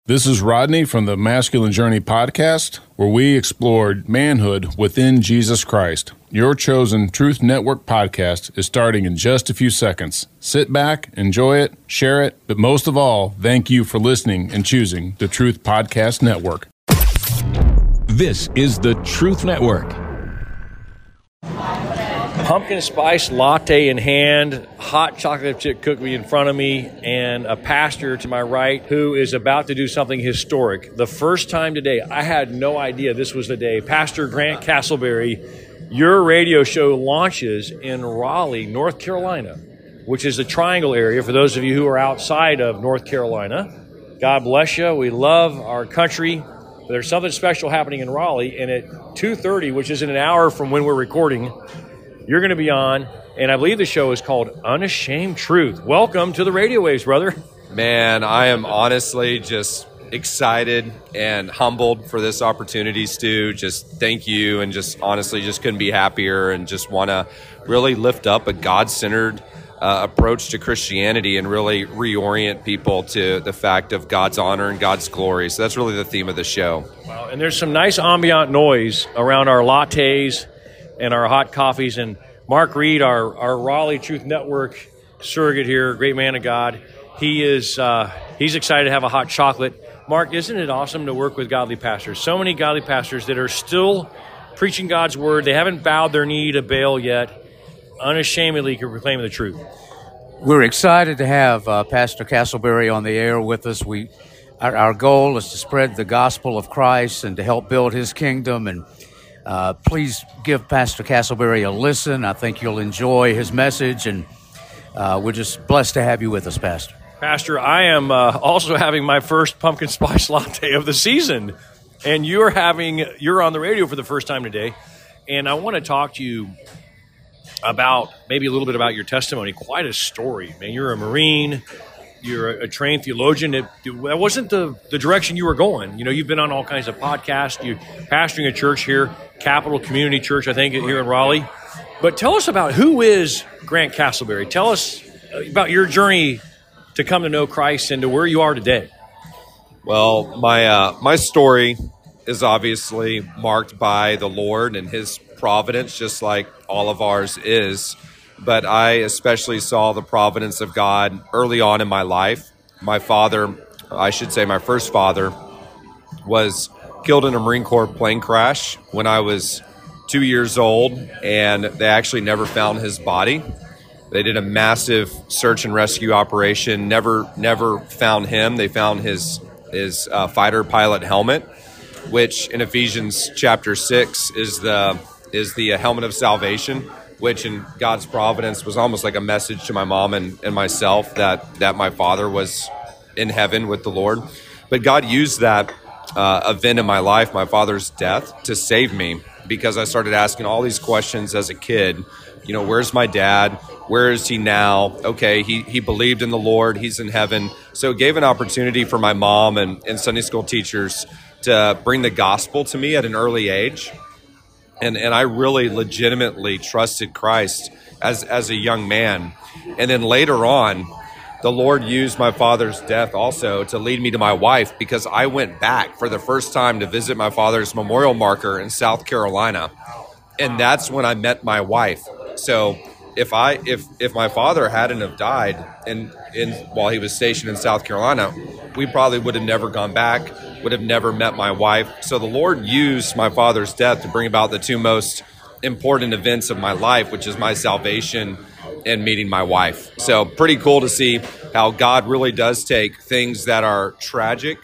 This is Rodney from the Masculine Journey podcast, where we explored manhood within Jesus Christ. Your chosen Truth Network podcast is starting in just a few seconds. Sit back, enjoy it, share it, but most of all, thank you for listening and choosing the Truth Podcast Network. This is the Truth Network. Pumpkin spice latte in hand, hot chocolate chip cookie in front of me, and a pastor to my right who is about to do something historic. The first time today, I had no idea this was the day. Pastor Grant Castleberry, your radio show launches in Raleigh, North Carolina, which is the Triangle area for those of you who are outside of North Carolina. God bless you. We love our country. But there's something special happening in Raleigh, and at 2:30, which is in an hour from when we're recording, you're going to be on, and I believe the show is called Unashamed Truth. Welcome to the radio waves, brother. Man, I am honestly just excited and humbled for this opportunity, Stu. Just thank you, and just honestly just couldn't be happier, and just want to really lift up a God-centered approach to Christianity and really reorient people to the fact of God's honor and God's glory. So that's really the theme of the show. Wow, and there's some nice ambient noise around our lattes and our hot coffees. And Mark Reed, our Raleigh Truth Network surrogate here, great man of God, he's excited to have a hot chocolate. Mark, isn't it awesome to work with godly pastors? So many godly pastors that are still preaching God's word. They haven't bowed their knee to Baal yet. Unashamedly proclaiming the truth. We're excited to have Pastor Castleberry on the air with us. Our goal is to spread the gospel of Christ and to help build his kingdom. And please give Pastor Castleberry a listen. I think you'll enjoy his message, and we're just blessed to have you with us, Pastor. Pastor, I am also having my first pumpkin spice latte of the season, and you're on the radio for the first time today, and I want to talk to you about maybe a little bit about your testimony. Quite a story, man. You're a Marine. You're a trained theologian. That wasn't the direction you were going. You know, you've been on all kinds of podcasts. You're pastoring a church here, Capital Community Church, I think, here in Raleigh. But tell us about who is Grant Castleberry. Tell us about your journey to come to know Christ and to where you are today. Well, my story is obviously marked by the Lord and his providence, just like all of ours is. But I especially saw the providence of God early on in my life. My father, I should say my first father, was killed in a Marine Corps plane crash when I was 2 years old, and they actually never found his body. They did a massive search and rescue operation, never found him. They found his fighter pilot helmet, which in Ephesians chapter 6 is the helmet of salvation, which in God's providence was almost like a message to my mom and myself that my father was in heaven with the Lord. But God used that event in my life, my father's death, to save me, because I started asking all these questions as a kid. You know, where's my dad? Where is he now? Okay, he believed in the Lord. He's in heaven. So it gave an opportunity for my mom and Sunday school teachers to bring the gospel to me at an early age. And I really legitimately trusted Christ as a young man. And then later on, the Lord used my father's death also to lead me to my wife, because I went back for the first time to visit my father's memorial marker in South Carolina. And that's when I met my wife. So if my father hadn't have died while he was stationed in South Carolina, we probably would have never gone back, would have never met my wife. So the Lord used my father's death to bring about the two most important events of my life, which is my salvation and meeting my wife. So pretty cool to see how God really does take things that are tragic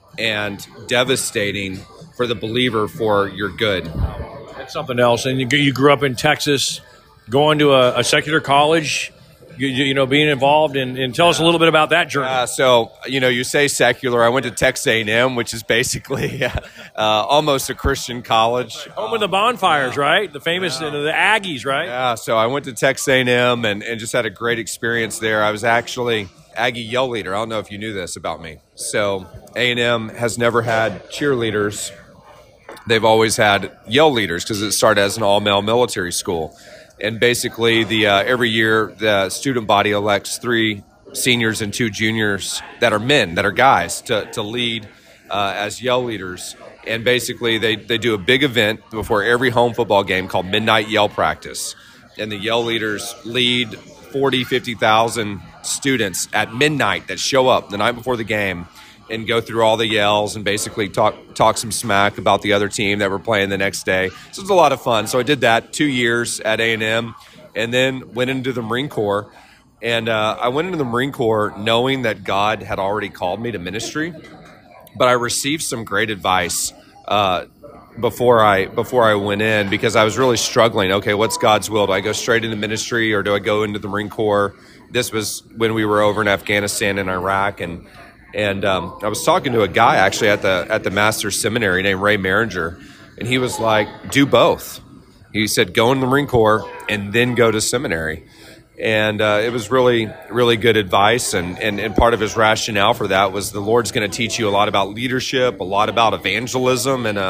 and devastating for the believer for your good. That's something else. And you grew up in Texas, going to a secular college, you know, being involved, and tell us a little bit about that journey. So, you know, you say secular. I went to Texas A&M, which is basically almost a Christian college. Home of the bonfires, right? The famous the Aggies, right? Yeah, so I went to Texas A&M and just had a great experience there. I was actually Aggie yell leader. I don't know if you knew this about me. So A&M has never had cheerleaders. They've always had yell leaders because it started as an all-male military school. And basically, every year, the student body elects three seniors and 2 juniors that are men, that are guys, to lead as yell leaders. And basically, they do a big event before every home football game called Midnight Yell Practice. And the yell leaders lead 40, 50,000 students at midnight that show up the night before the game and go through all the yells and basically talk some smack about the other team that were playing the next day. So it's a lot of fun. So I did that 2 years at A&M and then went into the Marine Corps. And I went into the Marine Corps knowing that God had already called me to ministry, but I received some great advice before I went in, because I was really struggling. Okay, what's God's will? Do I go straight into ministry or do I go into the Marine Corps? This was when we were over in Afghanistan and Iraq, and I was talking to a guy actually at the Master's Seminary named Ray Maringer, and he was like, do both. He said, go in the Marine Corps and then go to seminary. And it was really, really good advice. And part of his rationale for that was the Lord's going to teach you a lot about leadership, a lot about evangelism in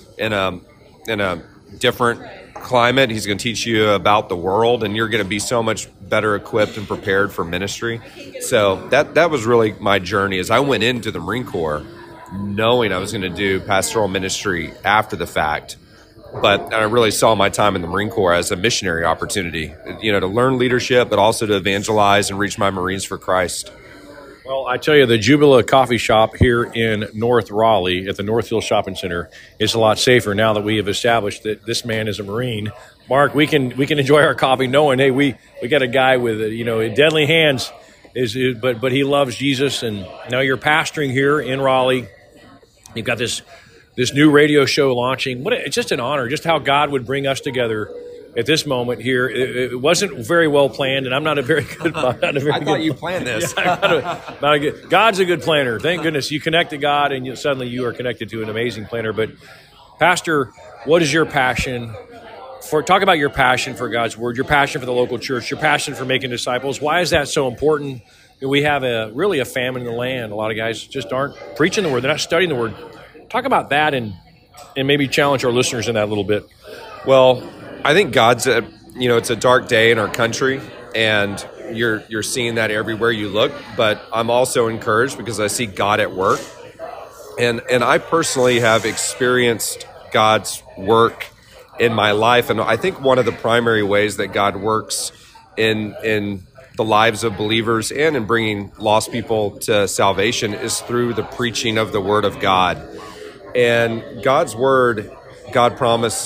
a different climate. He's going to teach you about the world, and you're going to be so much better equipped and prepared for ministry. So that was really my journey. As I went into the Marine Corps, knowing I was going to do pastoral ministry after the fact. But I really saw my time in the Marine Corps as a missionary opportunity, to learn leadership, but also to evangelize and reach my Marines for Christ. Well, I tell you, the Jubila Coffee Shop here in North Raleigh at the Northfield Shopping Center is a lot safer now that we have established that this man is a Marine. Mark, we can enjoy our coffee knowing, hey, we got a guy with deadly hands, but he loves Jesus, and now you're pastoring here in Raleigh. You've got this new radio show launching. It's just an honor, just how God would bring us together at this moment here. It wasn't very well planned, and I'm not a very good. I thought you planned this. Yeah, God's a good planner. Thank goodness you connect to God, and suddenly you are connected to an amazing planner. But, Pastor, what is your passion for? Talk about your passion for God's Word, your passion for the local church, your passion for making disciples. Why is that so important? We have really a famine in the land. A lot of guys just aren't preaching the Word. They're not studying the Word. Talk about that and maybe challenge our listeners in that a little bit. Well, I think God's it's a dark day in our country, and you're seeing that everywhere you look. But I'm also encouraged because I see God at work, and I personally have experienced God's work in my life, and I think one of the primary ways that God works in the lives of believers and in bringing lost people to salvation is through the preaching of the Word of God. And God's Word, God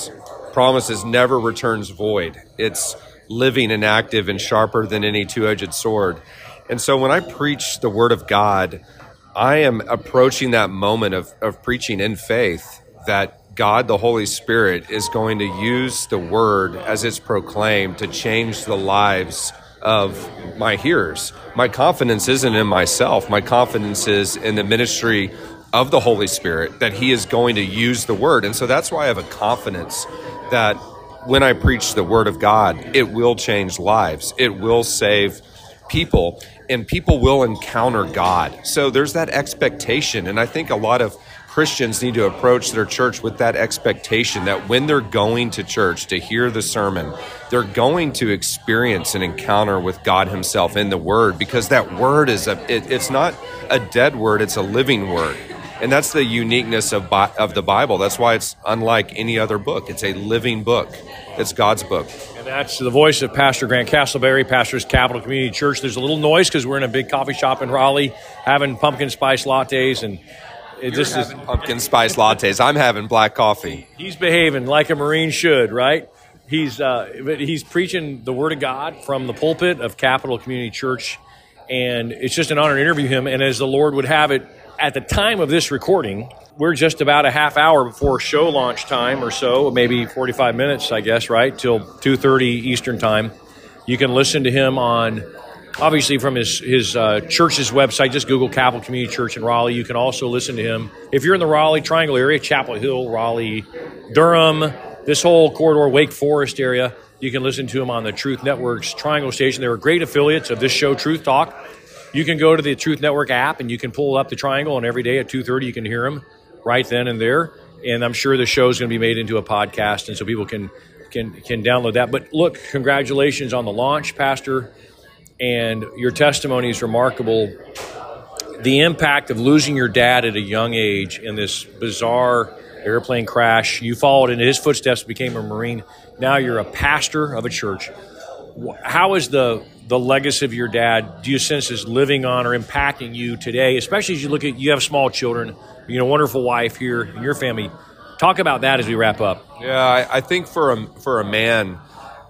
promises never returns void. It's living and active and sharper than any two-edged sword. And so when I preach the Word of God, I am approaching that moment of preaching in faith that God, the Holy Spirit, is going to use the Word as it's proclaimed to change the lives of my hearers. My confidence isn't in myself. My confidence is in the ministry of the Holy Spirit, that He is going to use the Word. And so that's why I have a confidence that when I preach the Word of God, it will change lives. It will save people, and people will encounter God. So there's that expectation. And I think a lot of Christians need to approach their church with that expectation that when they're going to church to hear the sermon, they're going to experience an encounter with God Himself in the Word, because that Word is it's not a dead word, it's a living Word. And that's the uniqueness of the Bible. That's why it's unlike any other book. It's a living book. It's God's book. And that's the voice of Pastor Grant Castleberry, pastor's Capital Community Church. There's a little noise because we're in a big coffee shop in Raleigh having pumpkin spice lattes. And You're having pumpkin spice lattes. I'm having black coffee. He's behaving like a Marine should, right? He's preaching the Word of God from the pulpit of Capital Community Church. And it's just an honor to interview him. And as the Lord would have it, at the time of this recording, we're just about a half hour before show launch time or so, maybe 45 minutes, I guess, right, till 2:30 Eastern time. You can listen to him on, obviously, from his church's website. Just Google Capital Community Church in Raleigh. You can also listen to him if you're in the Raleigh Triangle area, Chapel Hill, Raleigh, Durham, this whole corridor, Wake Forest area. You can listen to him on the Truth Network's Triangle station. They're great affiliates of this show, Truth Talk. You can go to the Truth Network app and you can pull up the Triangle, and every day at 2:30 you can hear him right then and there. And I'm sure the show is going to be made into a podcast, and so people can download that. But look, congratulations on the launch, Pastor. and your testimony is remarkable. The impact of losing your dad at a young age in this bizarre airplane crash. You followed in his footsteps, became a Marine. Now you're a pastor of a church. How is the legacy of your dad, do you sense, is living on or impacting you today, especially as you look at, you have small children, wonderful wife here in your family. Talk about that as we wrap up. Yeah, I think for a man,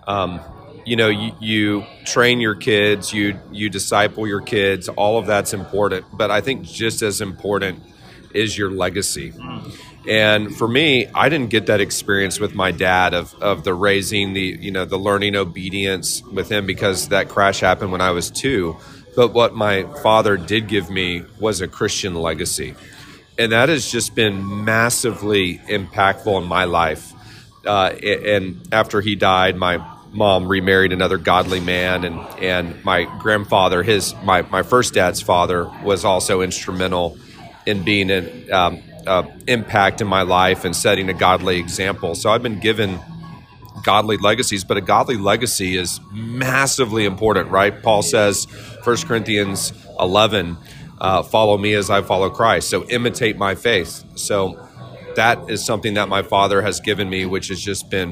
you train your kids, you disciple your kids, all of that's important. But I think just as important is your legacy. And for me, I didn't get that experience with my dad of the raising, the learning obedience with him, because that crash happened when I was 2. But what my father did give me was a Christian legacy. And that has just been massively impactful in my life. And after he died, my mom remarried another godly man, and my grandfather, my first dad's father, was also instrumental in being an impact in my life and setting a godly example. So I've been given godly legacies, but a godly legacy is massively important, right? Paul says, 1 Corinthians 11, follow me as I follow Christ. So imitate my faith. So that is something that my father has given me, which has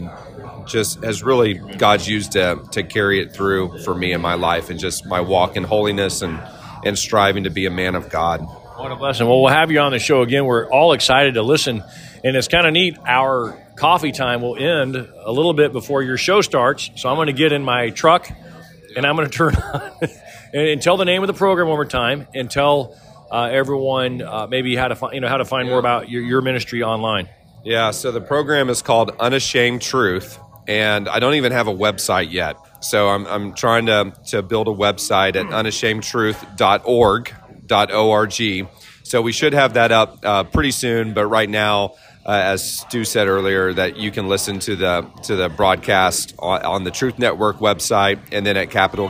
has really God's used to carry it through for me in my life, and just my walk in holiness and striving to be a man of God. What a blessing. Well, we'll have you on the show again. We're all excited to listen, and it's kind of neat. Our coffee time will end a little bit before your show starts, so I'm going to get in my truck, and I'm going to turn on and tell the name of the program one more time, and tell everyone maybe how to find more about your ministry online. Yeah, so the program is called Unashamed Truth, and I don't even have a website yet. So I'm trying to build a website at unashamedtruth.org. So we should have that up pretty soon. But right now, as Stu said earlier, that you can listen to the broadcast on the Truth Network website, and then at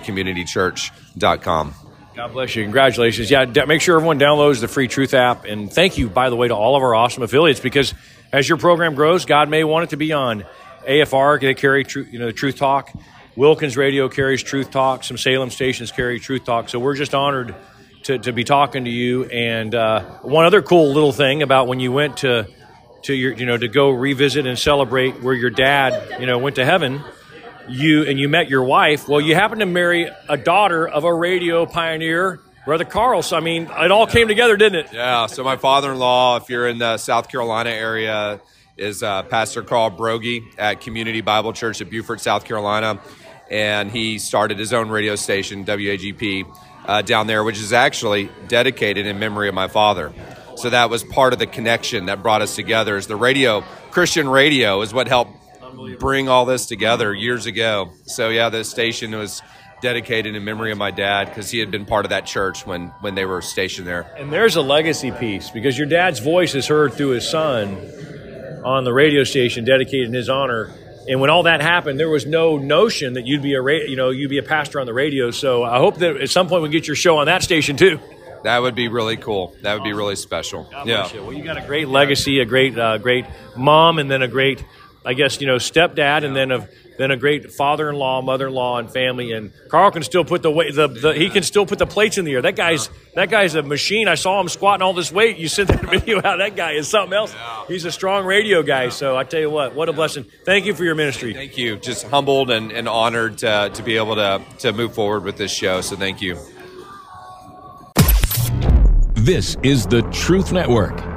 capitalcommunitychurch.com. God bless you. Congratulations. Yeah, make sure everyone downloads the free Truth app. And thank you, by the way, to all of our awesome affiliates, because as your program grows, God may want it to be on AFR. They carry Truth Talk. Wilkins Radio carries Truth Talk. Some Salem stations carry Truth Talk. So we're just honored to be talking to you. And one other cool little thing about when you went to go revisit and celebrate where your dad went to heaven, you met your wife. Well, you happened to marry a daughter of a radio pioneer, Brother Carl. So I mean, it all came together, didn't it? Yeah. So my father-in-law, if you're in the South Carolina area, is Pastor Carl Broggie at Community Bible Church at Beaufort, South Carolina, and he started his own radio station, WAGP. Down there, which is actually dedicated in memory of my father. So that was part of the connection that brought us together. Is the radio, Christian radio, is what helped bring all this together years ago. So yeah, the station was dedicated in memory of my dad, because he had been part of that church when they were stationed there. And there's a legacy piece, because your dad's voice is heard through his son on the radio station dedicated in his honor. And when all that happened, there was no notion that you'd be a pastor on the radio. So I hope that at some point we get your show on that station too. That would be really cool. That would be really special. God bless you. Well, you got a great legacy, a great mom, and then a great, stepdad, and then a great father-in-law, mother-in-law, and family. And Carl can still put he can still put the plates in the air. That guy's a machine. I saw him squatting all this weight. You sent that video out. That guy is something else. Yeah. He's a strong radio guy. So I tell you what a blessing. Thank you for your ministry. Thank you. Just humbled and honored to be able to move forward with this show. So thank you. This is the Truth Network.